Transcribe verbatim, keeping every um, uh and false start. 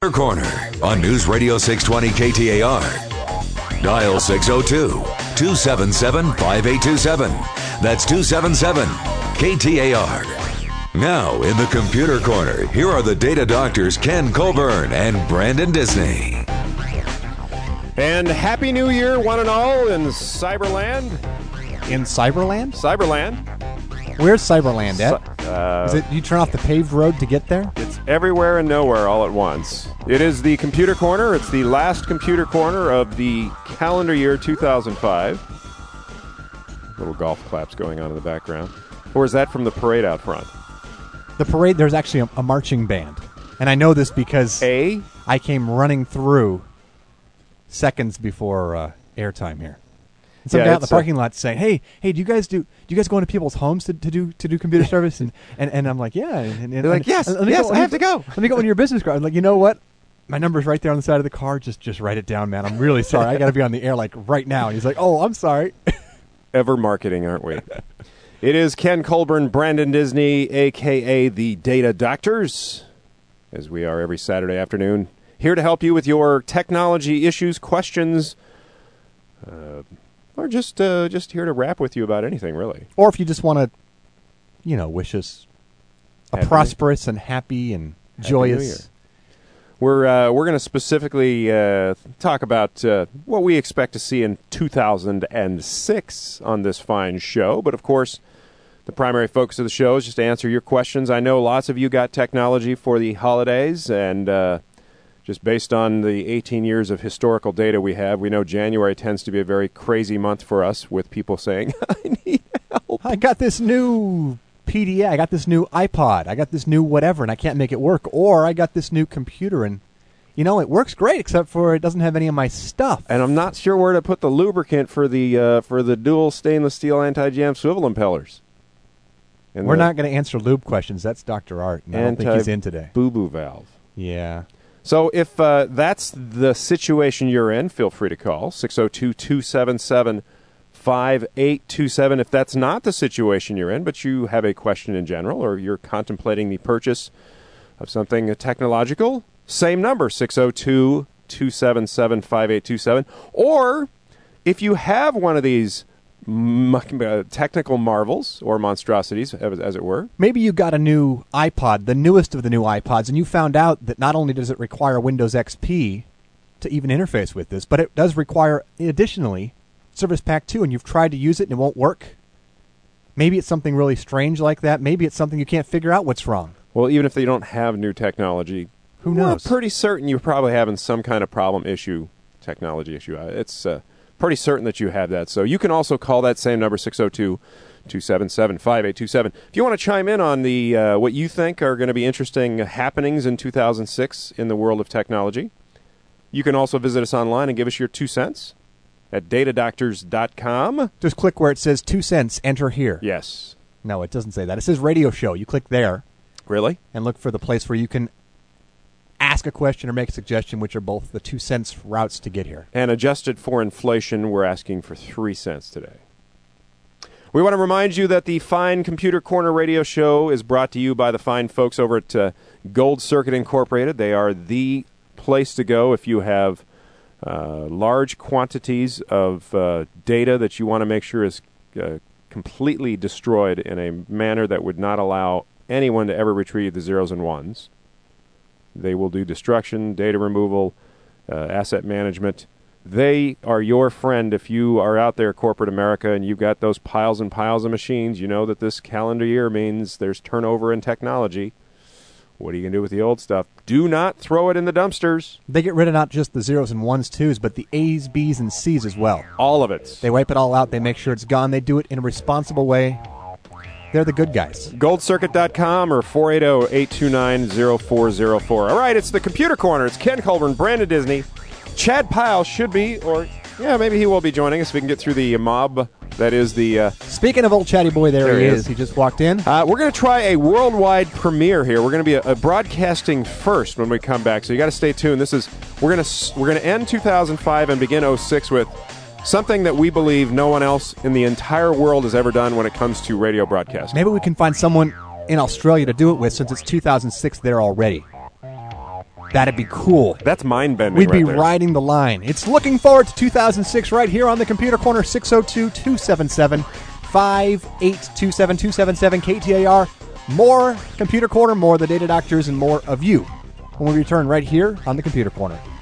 Corner on News Radio six twenty K T A R. Dial six oh two, two seven seven, five eight two seven. That's two seven seven K T A R. Now, in the Computer Corner, here are the data doctors Ken Colburn and Brandon Disney. And Happy New Year, one and all, in Cyberland. In Cyberland? Cyberland. Where's Cyberland at? Uh, Is it you turn off the paved road to get there? It's everywhere and nowhere all at once. It is the Computer Corner. It's the last Computer Corner of the calendar year two thousand five. Little golf claps going on in the background. Or is that from the parade out front? The parade, there's actually a, a marching band. And I know this because A? I came running through seconds before uh, airtime here. And some Yeah, guy out in the it's a- parking lot saying, "Hey, hey, do you guys do do you guys go into people's homes to, to do to do computer service?" And, and and I'm like, "Yeah." And, and, They're like, and- "Yes, and let me yes, go- I let me have to go." Let me go into your business card. I'm like, you know what? My number's right there on the side of the car. Just just write it down, man. I'm really sorry. I got to be on the air like right now. And he's like, "Oh, I'm sorry." Ever marketing, aren't we? It is Ken Colburn, Brandon Disney, a k a the Data Doctors, as we are every Saturday afternoon, here to help you with your technology issues, questions, uh, or just uh, just here to rap with you about anything, really. Or if you just want to, you know, wish us a Happy prosperous and happy and Happy joyous. New Year. We're uh, we're going to specifically uh, talk about uh, what we expect to see in two thousand six on this fine show. But of course, the primary focus of the show is just to answer your questions. I know lots of you got technology for the holidays, and uh, just based on the eighteen years of historical data we have, we know January tends to be a very crazy month for us, with people saying, "I need help." I got this new P D A. I got this new iPod. I got this new whatever, and I can't make it work. Or I got this new computer, and, you know, it works great, except for it doesn't have any of my stuff. And I'm not sure where to put the lubricant for the uh, for the dual stainless steel anti-jam swivel impellers. And We're the not going to answer lube questions. That's Doctor Art, and I don't think he's in today. Boo-boo valve. Yeah. So if uh, that's the situation you're in, feel free to call six oh two, two seven seven, five eight two seven. If that's not the situation you're in, but you have a question in general, or you're contemplating the purchase of something technological, same number, six oh two, two seven seven, five eight two seven. Or if you have one of these m- uh, technical marvels or monstrosities, as, as it were, Maybe you got a new iPod, the newest of the new iPods, and you found out that not only does it require Windows X P to even interface with this, but it does require, additionally, Service Pack two, and you've tried to use it and it won't work. Maybe it's something really strange like that. Maybe it's something you can't figure out what's wrong. well, even if they don't have new technology, Who we're knows? pretty certain you're probably having some kind of problem issue, technology issue. Uh, It's uh, pretty certain that you have that. So you can also call that same number, six oh two, two seven seven, five eight two seven. If you want to chime in on the uh, what you think are going to be interesting happenings in two thousand six in the world of technology, you can also visit us online and give us your two cents at data doctors dot com. Just click where it says two cents, enter here. Yes. No, it doesn't say that. It says radio show. You click there Really? and look for the place where you can ask a question or make a suggestion, which are both the two cents routes to get here. And adjusted for inflation, we're asking for three cents today. We want to remind you that the Fine Computer Corner radio show is brought to you by the fine folks over at uh, Gold Circuit Incorporated. They are the place to go if you have uh, large quantities of uh, data that you want to make sure is uh, completely destroyed in a manner that would not allow anyone to ever retrieve the zeros and ones. They will do destruction, data removal, uh, asset management. They are your friend if you are out there, corporate America, and you've got those piles and piles of machines. You know that this calendar year means there's turnover in technology. What are you going to do with the old stuff? Do not throw it in the dumpsters. They get rid of not just the zeros and ones, twos, but the A's, B's, and C's as well. All of it. They wipe it all out. They make sure it's gone. They do it in a responsible way. They're the good guys. gold circuit dot com or four eight zero, eight two nine, zero four zero four. All right, it's the Computer Corner. It's Ken Colburn, Brandon Disney. Chad Pyle should be, or yeah, maybe he will be joining us if we can get through the mob. That is the... Uh, Speaking of old chatty boy, there, There he he is. is. He just walked in. Uh, we're going to try a worldwide premiere here. We're going to be a, a broadcasting first when we come back, so you got to stay tuned. This is we're going to we're going to end two thousand five and begin oh six with something that we believe no one else in the entire world has ever done when it comes to radio broadcasting. Maybe we can find someone in Australia to do it with, since it's two thousand six there already. That'd be cool. That's mind-bending. We'd be right there. riding the line. It's looking forward to two thousand six right here on the Computer Corner. Six oh two, two seven seven, five eight two seven, two seven seven K T A R. More Computer Corner, more The Data Doctors, and more of you when we return right here on the Computer Corner.